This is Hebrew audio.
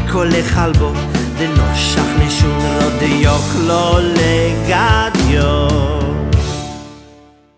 piccole calbo de no shach neshun ro de yochlo legadio